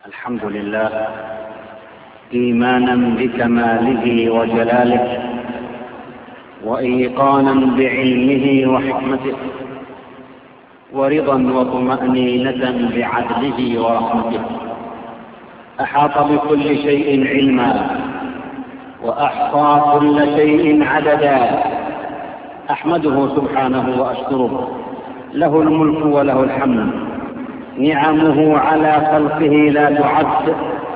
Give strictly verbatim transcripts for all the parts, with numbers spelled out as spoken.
الحمد لله إيمانا بكماله وجلاله وإيقانا بعلمه وحكمته ورضا وطمأنينة بعدله ورحمته. أحاط بكل شيء علما وأحصى كل شيء عددا. أحمده سبحانه وأشكره، له الملك وله الحمد، نعمه على خلقه لا تعد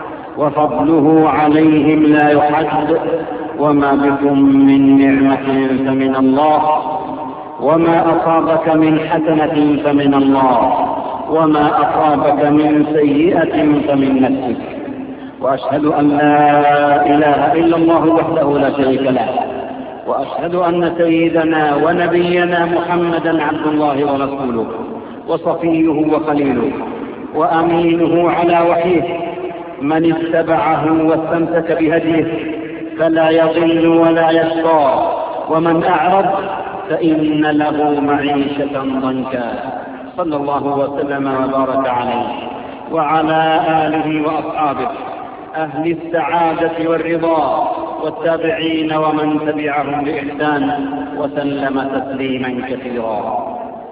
وفضله عليهم لا يحد. وما بكم من نعمة فمن الله، وما أصابك من حسنة فمن الله، وما أصابك من سيئة فمن نفسك. وأشهد أن لا إله إلا الله وحده لا شريك له، وأشهد أن سيدنا ونبينا محمدا عبد الله ورسوله وصفيه وخليله وأمينه على وحيه، من اتبعه واستمسك بهديه فلا يضل ولا يشقى، ومن أعرض فإن له معيشة ضنكا. صلى الله وسلم وبارك عليه وعلى آله وأصحابه أهل السعادة والرضا والتابعين ومن تبعهم بإحسان وسلم تسليما كثيرا.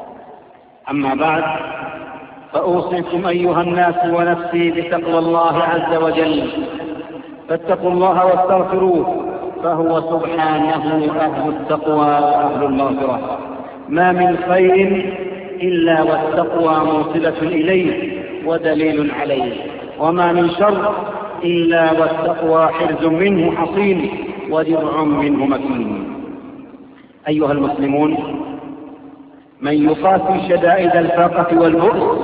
أما بعد، فأوصيكم أيها الناس ونفسي بتقوى الله عز وجل، فاتقوا الله واستغفروه، فهو سبحانه أهل التقوى وأهل المغفرة. ما من خير إلا والتقوى موصلة إليه ودليل عليه، وما من شر إلا والتقوى حرز منه حصين ودرع منه مكين. أيها المسلمون، من يقاسي شدائد الفاقة والبؤس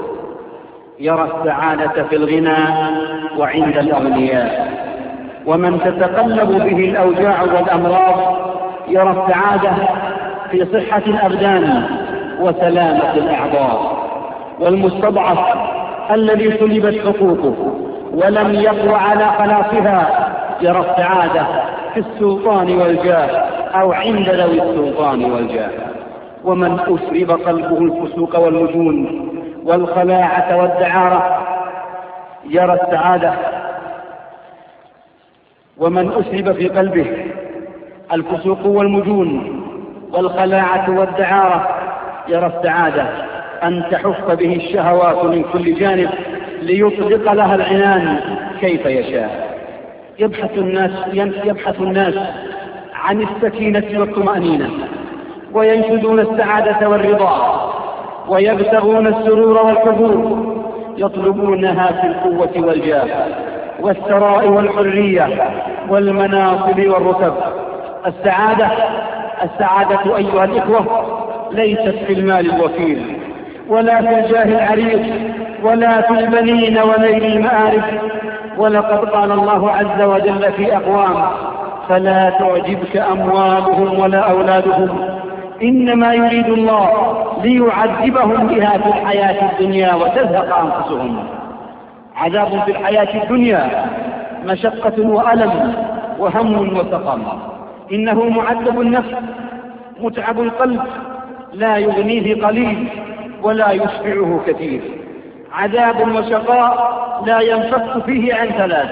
يرى السعادة في الغنى وعند الأغنياء، ومن تتقلب به الأوجاع والأمراض يرى السعادة في صحة الأبدان وسلامة الأعضاء. والمستضعف الذي سلبت حقوقه ولم يقوى على خلاصها يرى السعادة في السلطان والجاه أو عند ذوي السلطان والجاه. ومن أشرب قلبه الفسوق والمجون والخلاعة والدعارة يرى السعادة ومن أشرب في قلبه الفسوق والمجون والخلاعة والدعارة يرى السعادة أن تحف به الشهوات من كل جانب ليطلق لها العنان كيف يشاء. يبحث الناس, يبحث الناس عن السكينة والطمأنينة، وينشدون السعادة والرضا، ويبتغون السرور والحبور، يطلبونها في القوة والجاه والثراء والحرية والمناصب والرتب. السعادة السعادة أيها الإخوة ليست في المال الوفير، ولا في الجاه العريض، ولا في البنين ونيل المآرب. ولقد قال الله عز وجل في أقوام: فلا تعجبك أموالهم ولا أولادهم، إنما يريد الله ليعذبهم بها في الحياة الدنيا وتزهق أنفسهم. عذاب في الحياة الدنيا، مشقة وألم وهم وسقم. إنه معذب النفس، متعب القلب، لا يغنيه قليل ولا يشبعه كثير. عذاب وشقاء لا ينفك فيه عن ثلاث: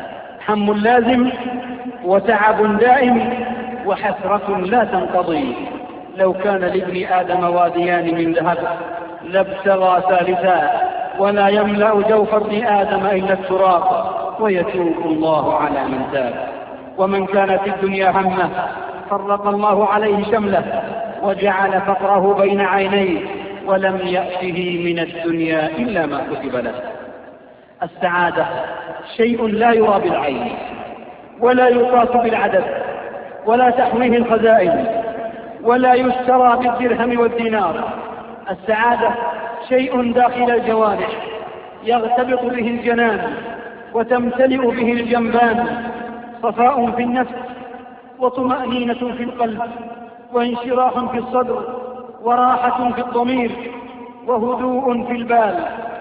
هم لازم، وتعب دائم، وحسرة لا تنقضي. لو كان لابن آدم واديان من ذهب لابتغى ثالثا، ولا يملأ جوف ابن آدم إلا التراب، ويتوب الله على من تاب. ومن كانت الدنيا همه فرق الله عليه شمله، وجعل فقره بين عينيه، ولم يأته من الدنيا إلا ما كتب له. السعادة شيء لا يرى بالعين، ولا يقاس بالعدد، ولا تحويه الخزائن، ولا يشترى بالدرهم والدينار. السعادة شيء داخل الجوارح يغتبط به الجنان وتمتلئ به الجنبان، صفاء في النفس، وطمأنينة في القلب، وانشراح في الصدر، وراحة في الضمير، وهدوء في البال.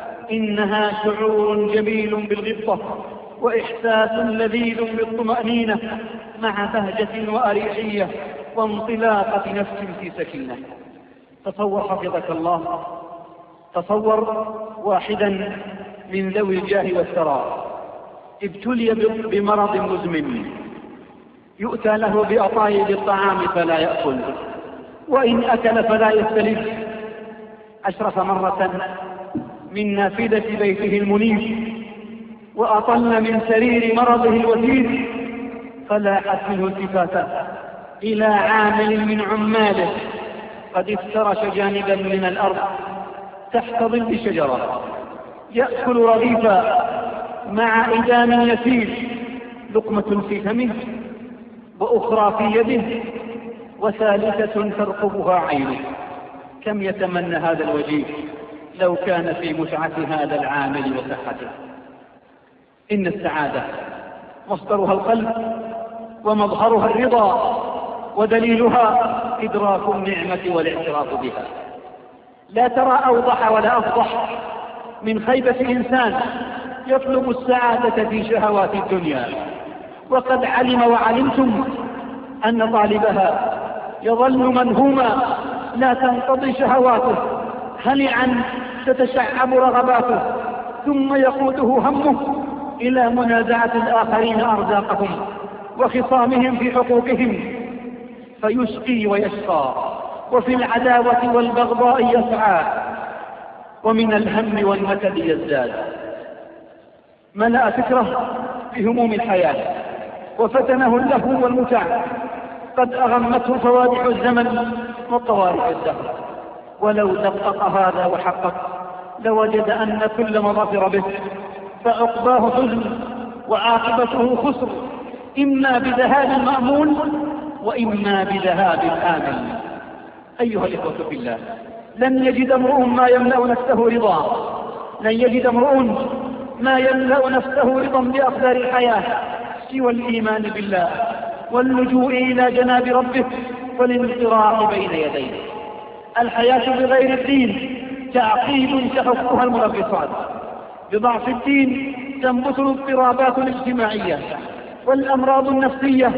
إنها شعور جميل بالغبطة، وإحساس لذيذ بالطمأنينة، مع بهجة وأريحية وانطلاقة نفس في سكينة. تصور حفظك الله، تصور واحدا من ذوي الجاه والثراء ابتلي بمرض مزمن يؤتى له بأطايب الطعام فلا يأكل، وإن أكل فلا يستلذ. أشرف مرة من نافذة بيته المنيف وأطل من سرير مرضه الوثير، فلاحت منه التفاتة إلى عامل من عماله قد افترش جانبا من الأرض تحت ظل شجرة يأكل رغيفا مع إدام يسير، لقمة في فمه وأخرى في يده وثالثة ترقبها عينه. كم يتمنى هذا الوجيه لو كان في متعة هذا العامل وصحته. إن السعادة مصدرها القلب ومظهرها الرضا، ودليلها إدراك النعمة والاعتراف بها. لا ترى أوضح ولا أفضح من خيبة إنسان يطلب السعادة في شهوات الدنيا وقد علم وعلمتم أن طالبها يظل منهوما لا تنقضي شهواته، هلعا تتشعب رغباته، ثم يقوده همه إلى منازعة الآخرين أرزاقهم وخصامهم في حقوقهم، فيشقي ويشقى، وفي العداوة والبغضاء يسعى، ومن الهم والمكد يزداد. ملأ فكره بهموم الحياة وفتنه اللهو والمتع، قد أغمته فوادح الزمن وطوارئ الدهر. ولو دقق هذا وحقق لوجد أن كل ما ظفر به فعقباه حزن وعاقبته خسر، إما بذهاب المأمول وإما بذهاب الآمل. أيها الإخوة في الله، لن يجد امرؤ ما يملأ نفسه رضا، لن يجد امرؤ ما يملأ نفسه رضا بأقدار الحياة سوى الإيمان بالله واللجوء إلى جناب ربه والانطراح بين يديه. الحياة بغير الدين تعقيد تحفها المنغصات، بضعف الدين تنبت الاضطرابات الاجتماعية والأمراض النفسية،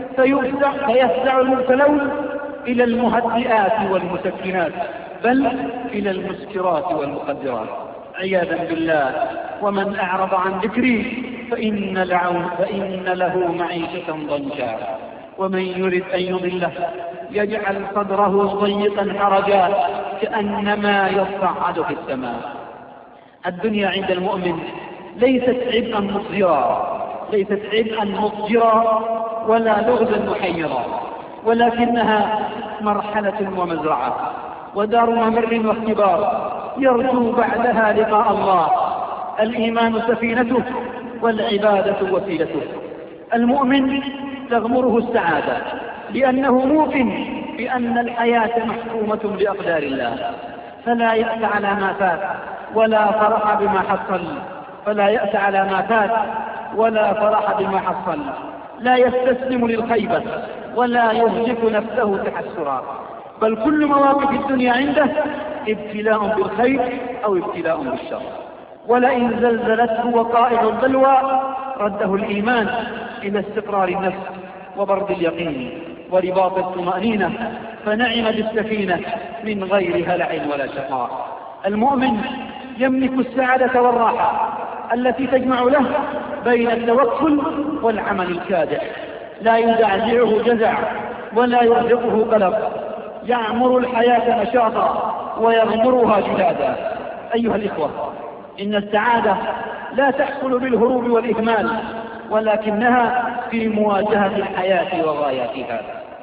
فيفزع المبتلون إلى المهدئات والمسكنات، بل إلى المسكرات والمخدرات عياذا بالله. ومن أعرض عن ذكري فإن, فإن له معيشة ضنكا، ومن يرد أن يضله يجعل صدره ضيقا حرجا كأنما يصعد في السماء. الدنيا عند المؤمن ليست عبئا مضجرا، ليست عبئا مضجرا ولا لغزا محيرا، ولكنها مرحلة ومزرعة ودار ممر واختبار يرجو بعدها لقاء الله. الإيمان سفينته والعبادة وسيلته. المؤمن تغمره السعادة لأنه موقن بأن الحياة محكومة بأقدار الله، فلا يأس على ما فات ولا فرح بما حصل، فلا يأس على ما فات ولا فرح بما حصل، لا يستسلم للخيبة ولا يهلك نفسه تحسرا، بل كل مواقف الدنيا عنده ابتلاء بالخير أو ابتلاء بالشر. ولئن زلزلته وقائع البلوى رده الإيمان إلى استقرار النفس وبرد اليقين ورباط الطمأنينة، فنعم بالسكينة من غير هلع ولا شقاء. المؤمن يملك السعادة والراحة التي تجمع له بين التوكل والعمل الكادح، لا يزعزعه جزع ولا يرهقه قلق، يعمر الحياة نشاطا ويغمرها جلادا. أيها الإخوة، إن السعادة لا تحصل بالهروب والإهمال، ولكنها في مواجهة الحياة وغاياتها.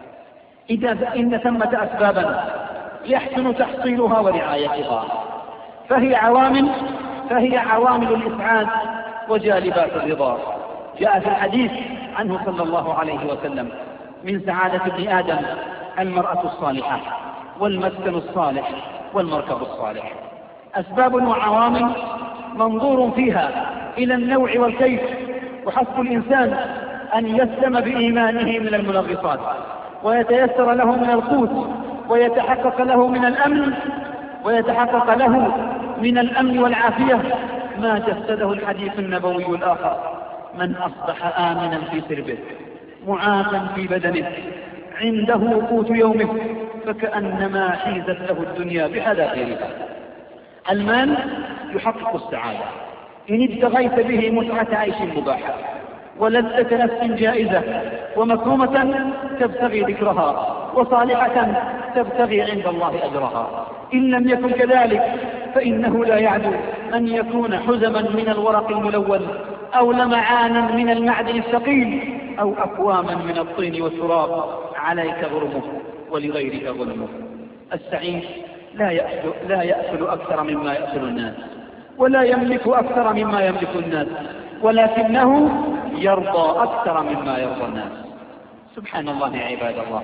إذا إن ثمة أسبابا يحسن تحصيلها ورعايتها، فهي عوامل فهي عوامل الإسعاد وجالبات الرضا. جاء في الحديث عنه صلى الله عليه وسلم: من سعادة ابن آدم المرأة الصالحة والمسكن الصالح والمركب الصالح. أسباب وعوامل منظور فيها إلى النوع والكيف، وحسب الإنسان أن يسلم بإيمانه من المنغصات، ويتيسر له من القوت، ويتحقق له من الأمن ويتحقق له من الأمن والعافية ما جسده الحديث النبوي الآخر: من أصبح آمنا في سربه معافا في بدنه عنده قوت يومه فكأنما حيزت له الدنيا بحذافيرها. المال يحقق السعادة، إن ابتغيت به متعة عيش مباحة ولذة نفس جائزة ومكرمة تبتغي ذكرها وصالحة تبتغي عند الله أجرها. إن لم يكن كذلك فإنه لا يعدو أن يكون حزما من الورق الملون أو لمعانا من المعدن الثقيل أو أكواما من الطين والتراب. عليك غرمه ولغيرك ظلمه. السعيد لا يأكل, لا يأكل أكثر مما يأكل الناس ولا يملك أكثر مما يملك الناس، ولكنه يرضى أكثر مما يرضى الناس. سبحان الله يا عباد الله،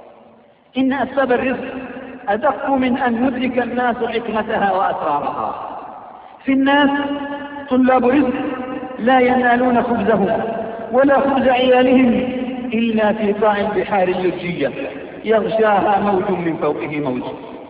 إن أسباب الرزق أدق من أن يدرك الناس حكمتها وأسرارها. في الناس طلاب رزق لا ينالون خبزهم ولا خبز عيالهم إلا في قاع البحار اللجية يغشاها موج من فوقه موج،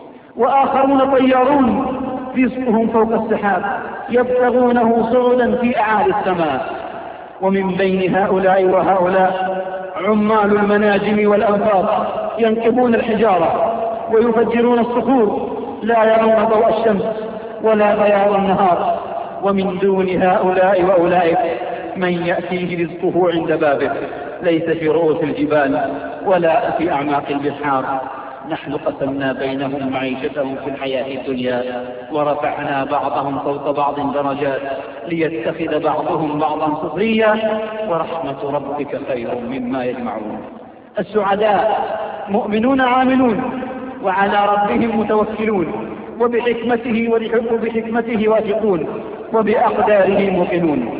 وآخرون طيارون رزقهم فوق السحاب يبتغونه صعودا في أعالي السماء. ومن بين هؤلاء وهؤلاء عمال المناجم والأنفاق ينقبون الحجارة ويفجرون الصخور لا يرون ضوء الشمس ولا بياض النهار. ومن دون هؤلاء وأولئك من يأتيه رزقه عند بابه ليس في رؤوس الجبال ولا في أعماق البحار. نحن قسمنا بينهم معيشتهم في الحياة الدنيا ورفعنا بعضهم فوق بعض درجات ليتخذ بعضهم بعضا سخريا ورحمة ربك خير مما يجمعون. السعداء مؤمنون عاملون وعلى ربهم متوكلون وبحكمته وبحكمته واثقون وبأقداره موقنون.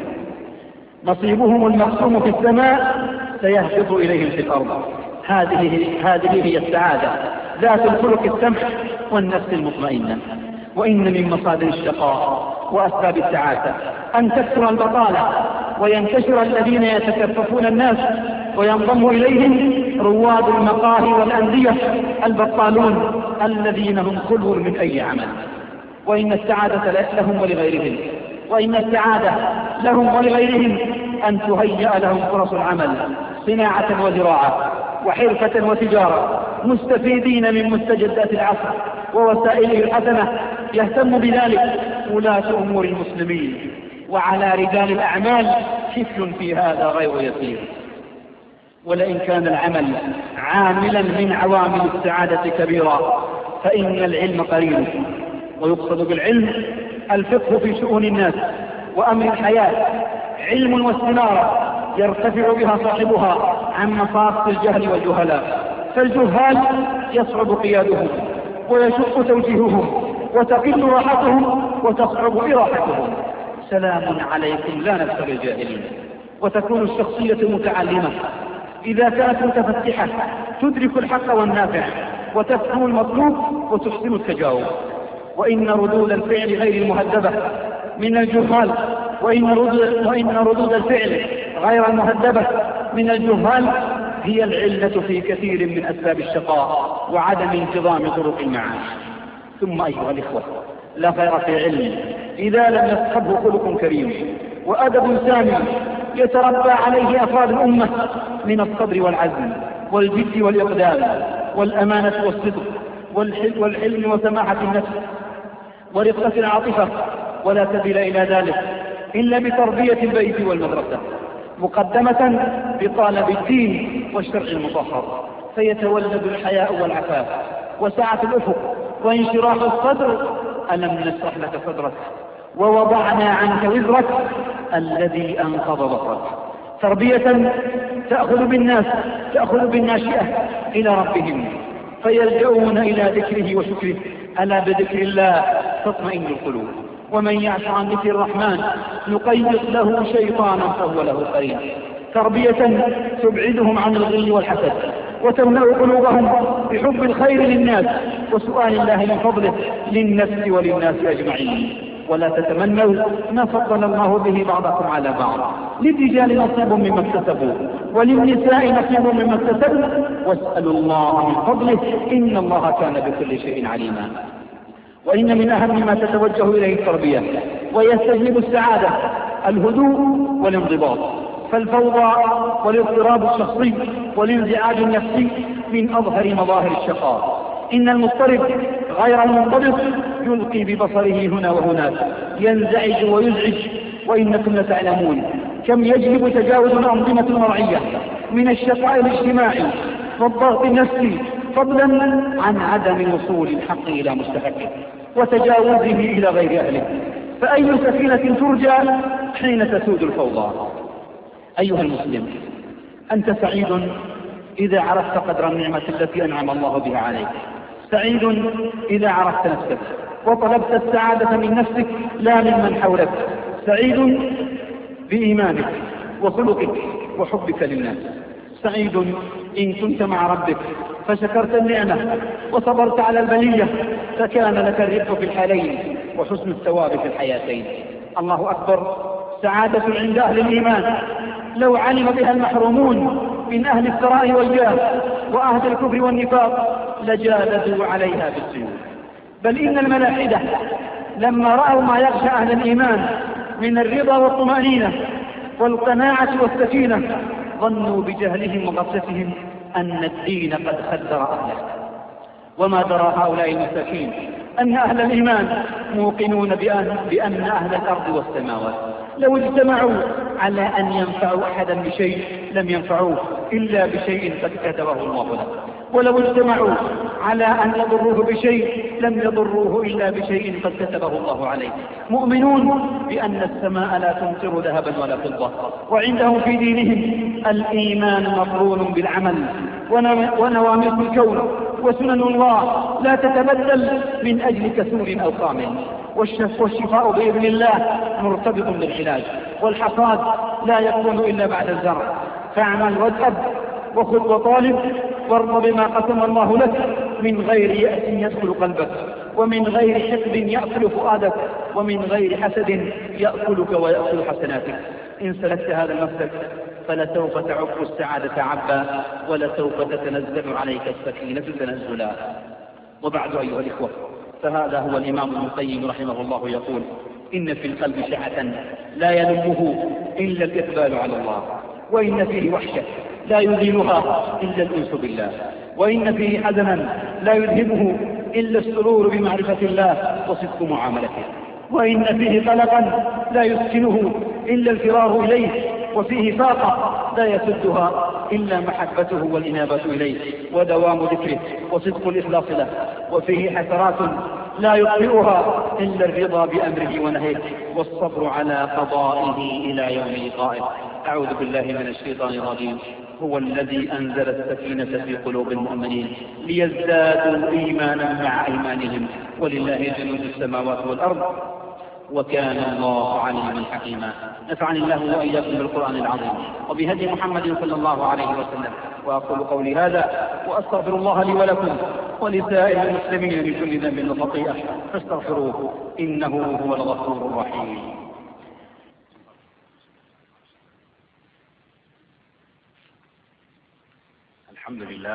نصيبهم المقسوم في السماء سيهبط إليهم في الأرض. هذه هذه هي السعادة ذات الخلق السمح والنفس المطمئنة. وإن من مصادر الشقاء وأسباب السعادة أن تكثر البطالة وينتشر الذين يتكففون الناس وينضم إليهم رواد المقاهي والأندية البطالون الذين هم خلو من أي عمل. وإن السعادة لهم ولغيرهم وإن السعادة لهم ولغيرهم أن تهيأ لهم فرص العمل صناعة وزراعة وحرفة وتجارة مستفيدين من مستجدات العصر ووسائله الحسنة. يهتم بذلك ولاة أمور المسلمين، وعلى رجال الأعمال حفل في هذا غير يسير. ولئن كان العمل عاملا من عوامل السعادة كبيرة فإن العلم قريب. ويقصد بالعلم الفقه في شؤون الناس وأمر الحياة، علم واستنارة يرتفع بها صاحبها عن مصاص الجهل والجهلاء. فالجهال يصعب قيادهم ويشق توجيههم وتقل راحتهم وتصعب إراحتهم. سلام عليكم لا نبتغي الجاهلين. وتكون الشخصية متعلمة إذا كانت متفتحة تدرك الحق والنافع وتفهم المطلوب وتحسن التجاوب. وإن ردود الفعل غير المهذبة من الجهال وإن ردود, وإن ردود الفعل غير المهذبة من الجهال هي العلة في كثير من أسباب الشقاء وعدم انتظام طرق المعاش. ثم أيها الإخوة، لا خير في علم إذا لم يصحبه خلق كريم وأدب سامي يتربى عليه أفراد الأمة من الصبر والعزم والجد والإقدام والأمانة والصدق والحلم وسماحة النفس ورقة العاطفة. ولا سبيل إلى ذلك إلا بتربية البيت والمدرسة مقدمة بطالب الدين والشرع المطهر، فيتولد الحياء والعفاف وسعة الأفق وانشراح الصدر. ألم نشرح لك صدرك ووضعنا عنك وزرك الذي أنقض ظهرك. تربية تأخذ بالناس تأخذ بالناشئة إلى ربهم فيلجؤون إلى ذكره وشكره. ألا بذكر الله تطمئن القلوب. ومن يعش عن ذكر الرحمن نقيض له شيطانا فهو له قرين. تربية تبعدهم عن الغل والحسد وتملأ قلوبهم بحب الخير للناس وسؤال الله من فضله للنفس وللناس أجمعين. ولا تتمنوا ما فضل الله به بعضكم على بعض. للرجال نصيب مما اكتسبوا وللنساء نصيب مما اكتسبوا واسألوا الله من فضله إن الله كان بكل شيء عليما. وإن من أهم ما تتوجه إليه التربية ويستجلب السعادة الهدوء والانضباط. فالفوضى والاضطراب الشخصي والانزعاج النفسي من أظهر مظاهر الشقاء. إن المضطرب غير المنضبط يلقي ببصره هنا وهناك، ينزعج ويزعج وإنكم لتعلمون كم يجلب تجاوز الأنظمة المرعية من الشقاء الاجتماعي والضغط النفسي، فضلا عن عدم وصول الحق إلى مستحقه وتجاوزه إلى غير أهله. فأي سفينة ترجى حين تسود الفوضى؟ أيها المسلم، أنت سعيد إذا عرفت قدر النعمة التي أنعم الله بها عليك، سعيد إذا عرفت نفسك وطلبت السعادة من نفسك لا ممن حولك، سعيد بإيمانك وخلقك وحبك للناس، سعيد إن كنت مع ربك فشكرت النعمة وصبرت على البلية فكان لك الرفق في الحالين وحسن الثواب في الحياتين. الله أكبر، سعادة عند أهل الإيمان لو علم بها المحرومون من أهل الثراء والجاه وأهل الكفر والنفاق لجالدوا عليها بالسيوف. بل إن الملاحدة لما رأوا ما يغشى أهل الإيمان من الرضا والطمأنينة والقناعة والسكينة ظنوا بجهلهم وغفلتهم أن الدين قد خدر أهله. وما درى هؤلاء المساكين أن أهل الإيمان موقنون بأن, بأن أهل الأرض والسماوات لو اجتمعوا على أن ينفعوا أحدا بشيء لم ينفعوه إلا بشيء قد كتبه الله له، ولو اجتمعوا على أن يضروه بشيء لم يضروه إلا بشيء قد كتبه الله عليه. مؤمنون بأن السماء لا تمطر ذهبا ولا فضة، وعندهم في دينهم الإيمان مقرون بالعمل، ونواميس الكون وسنن الله لا تتبدل من أجل كسور أو قام، والشفاء بإذن الله مرتبط بالعلاج، والحصاد لا يكون إلا بعد الزرع. فاعمل واتأب وخذ وطالب وارض بما قسم الله لك من غير يأس يدخل قلبك، ومن غير حقد يأكل فؤادك، ومن غير حسد يأكلك ويأكل حسناتك. إن سلكت هذا المسلك فلسوف تعب السعادة عبا، ولسوف تتنزل عليك السكينة تنزلا. وبعد أيها الإخوة، فهذا هو الإمام ابن القيم رحمه الله يقول: إن في القلب شعة لا يلمه إلا الإقبال على الله، وإن فيه وحشة لا يزيلها إلا الأنس بالله، وإن فيه حزنا لا يذهبه إلا السرور بمعرفة الله وصدق معاملته، وإن فيه قلقا لا يسكنه إلا الفرار إليه، وفيه فاقة لا يسدها إلا محبته والإنابة إليه ودوام ذكره وصدق الإخلاص له، وفيه حسرات لا يطفئها إلا الرضا بأمره ونهيه والصبر على قضائه إلى يوم لقائه. أعوذ بالله من الشيطان الرجيم. هو الذي أنزل السكينة في قلوب المؤمنين ليزدادوا إيمانا مع إيمانهم ولله جنود السماوات والأرض وكان الله عليما حكيما. نفعني الله وإياكم بالقرآن العظيم وبهدي محمد صلى الله عليه وسلم. وأقول قولي هذا وأستغفر الله لي ولكم ولسائر المسلمين من كل ذنب وخطيئة فاستغفروه إنه هو الغفور الرحيم. الحمد لله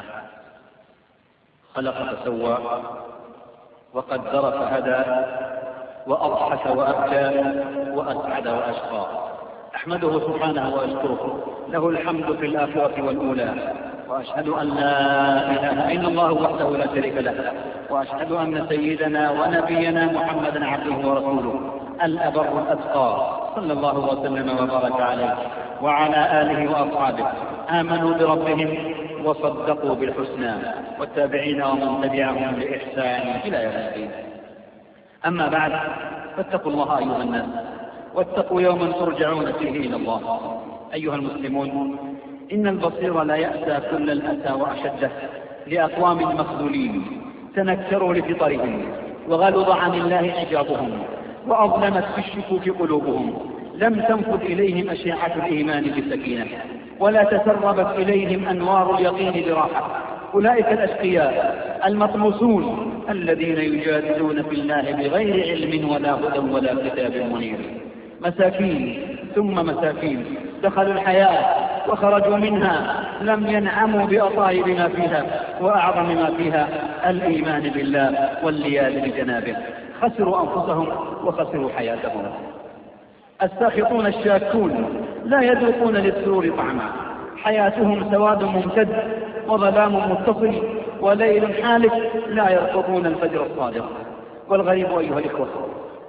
خلق فسوى وقدر فهدى وأضحك وأبكى وأسعد وأشقى. أحمده سبحانه وأشكره، له الحمد في الآخرة والأولى، وأشهد أن لا إله إلا الله وحده لا شريك له، وأشهد أن سيدنا ونبينا محمدا عبده ورسوله الأبر الأتقى صلى الله وسلم وبارك عليه وعلى آله وأصحابه آمنوا بربهم وصدقوا بالحسنى والتابعين ومن تبعهم بإحسان إلى يوم الدين. أما بعد، فاتقوا الله أيها الناس، واتقوا يوما ترجعون فيه إلى الله. أيها المسلمون، إن البصير لا يأسى كل الأسى وأشده لأقوام مخذولين تنكروا لفطرهم وغلظ عن الله حجابهم وأظلمت في الشكوك قلوبهم، لم تنفذ إليهم أشعة الإيمان بسكينة ولا تسربت إليهم أنوار اليقين براحة. أولئك الأشقياء المطموسون الذين يجادلون في الله بغير علم ولا هدى ولا كتاب منير، مساكين ثم مساكين دخلوا الحياة وخرجوا منها لم ينعموا بأطايب ما فيها وأعظم ما فيها الإيمان بالله والليال بجنابه، خسروا أنفسهم وخسروا حياتهم. الساخطون الشاكون لا يذوقون للسرور طعما، حياتهم سواد ممتد وظلام متصل وليل حالك لا يرقبون الفجر الصادق. والغريب أيها الإخوة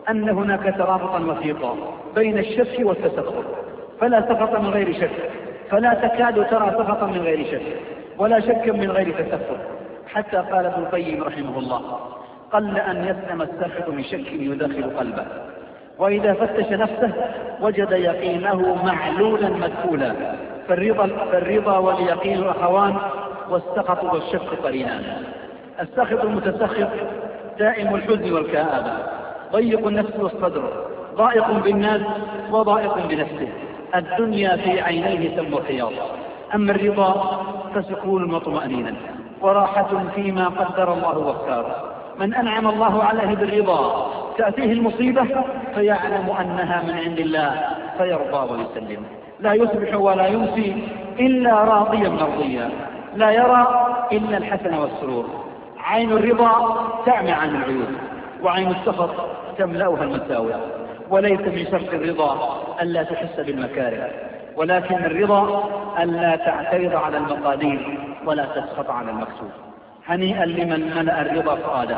أن هناك ترابطا وثيقا بين الشك والتسخط، فلا سخط من غير شك، فلا تكاد ترى سخطا من غير شك ولا شكا من غير تسخط. حتى قال ابن القيم رحمه الله: قل أن يسلم الساخط من شك يداخل قلبه، وإذا فتش نفسه وجد يقينه معلولا مدخولا. فالرضا, فالرضا واليقين أخوان، والسخط والشك قرينان. الساخط المتسخط دائم الحزن والكآبة، ضيق النفس والصدر، ضائق بالناس وضائق بنفسه، الدنيا في عينيه سم حياض. أما الرضا فسكون وطمأنينة وراحة فيما قدر الله واختار. من أنعم الله عليه بالرضا تأتيه المصيبة فيعلم أنها من عند الله فيرضى ويسلم، لا يصبح ولا يمسي إلا راضيا مرضيا، لا يرى إلا الحسن والسرور. عين الرضا تعمي عن العيوب، وعين السخط تملأها المساوئ. وليس من شرط الرضا ألا تحس بالمكاره، ولكن الرضا ألا تعترض على المقادير ولا تسخط على المكتوب. هنيئا لمن ملأ الرضا فؤاده،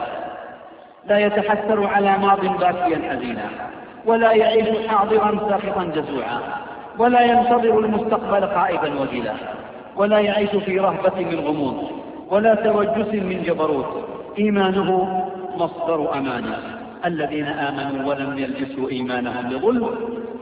لا يتحسر على ماض باكيا حزينا، ولا يعيش حاضرا ساخطا جزوعا، ولا ينتظر المستقبل خائفا وجلا، ولا يعيش في رهبة من غموض ولا توجس من جبروت. إيمانه مصدر أمانه، الذين آمنوا ولم يلبسوا إيمانهم بظلم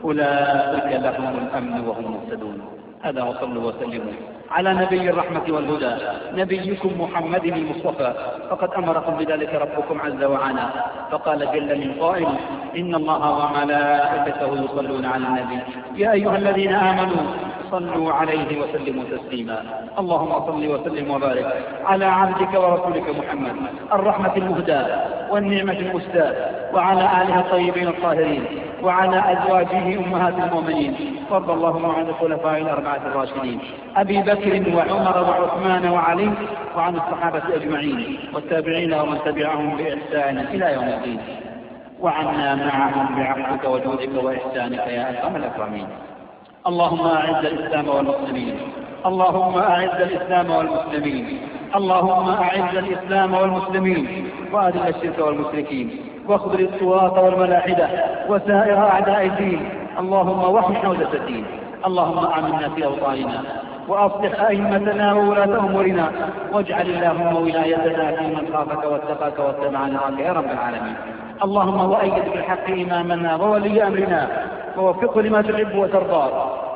أولئك لهم الأمن وهم مهتدون. هذا وصلوا وسلموا على نبي الرحمة والهدى، نبيكم محمد المصطفى، فقد أمركم بذلك ربكم عز وعلا، فقال جل من قائل: إن الله وملائكته يصلون على النبي يا أيها الذين آمنوا صلوا عليه وسلموا تسليما. اللهم صل وسلم وبارك على عبدك ورسولك محمد الرحمة المهدى والنعمة المسدى، وعلى آله الطيبين الطاهرين، وعلى أزواجه أمهات المؤمنين، وارض اللهم عن الخلفاء الأربعة الراشدين أبي بكر وعمر وعثمان وعلي، وعن الصحابة أجمعين والتابعين ومن تبعهم بإحسان إلى يوم الدين، وعنا معهم بعفوك وجودك وإحسانك يا أكرم الأكرمين. اللهم أعز الإسلام والمسلمين، اللهم أعز الإسلام والمسلمين، اللهم أعز الإسلام والمسلمين، وأذل الشرك والمشركين، واخذل الطغاة والملاحدة وسائر أعداء الدين. اللهم وحي حوزة الدين. اللهم آمنا في أوطاننا، وأصلح أئمتنا وولاة أمورنا، واجعل اللهم ولايتنا في من خافك واتقاك واتبع نهاك يا رب العالمين. اللهم وأيد بالحق إمامنا وولي أمرنا، ووفقه لما تحب وترضى،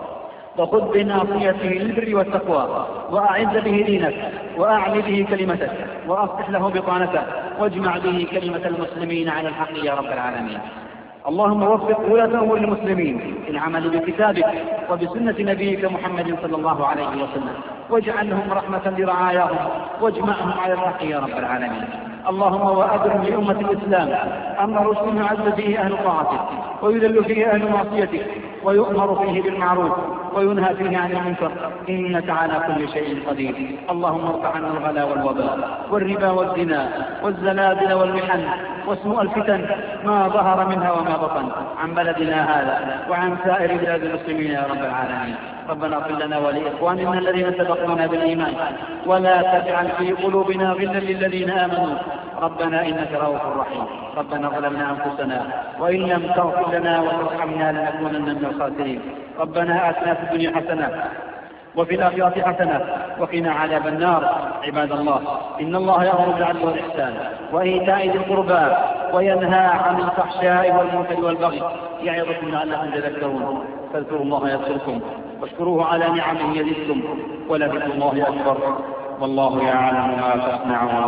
وخذ بناصيته للبر والتقوى، وأعز به دينك، وأعلي به كلمتك، وأصلح له بطانته، واجمع به كلمة المسلمين على الحق يا رب العالمين. اللهم وفق ولاة أمور المسلمين في العمل بكتابك وبسنة نبيك محمد صلى الله عليه وسلم، واجعل لهم رحمة لرعاياهم، واجمعهم على الحق يا رب العالمين. اللهم وأدرم لأمة الإسلام أمر رشد يعز فيه أهل طاعتك، ويذل فيه أهل معصيتك، ويؤمر فيه بالمعروف وينهى فيه عن المنكر، إنك على كل شيء قدير. اللهم ارفع عنا الغلا والوباء والربا والزنا والزلازل والمحن وسوء الفتن ما ظهر منها وما بطن عن بلدنا هذا وعن سائر بلاد المسلمين يا رب العالمين. ربنا اغفر لنا ولإخواننا الذين سبقونا بالإيمان، ولا تجعل في قلوبنا غلا للذين آمنوا ربنا إنك رؤوف رحيم. ربنا ظلمنا أنفسنا وإن لم تغفر لنا وترحمنا لنكونن من الخاسرين. ربنا آتنا في الدنيا حسنة وفي الآخرة حسنة وقنا عذاب النار. عباد الله، إن الله يأمر بالعدل والإحسان وإيتاء ذي القربى وينهى عن الفحشاء والمنكر والبغي يعظكم لعلكم تذكرون. فاذكروا الله يذكركم واشكروه على نعمه يزدكم ولذكر الله أكبر والله يعلم ما تصنعون.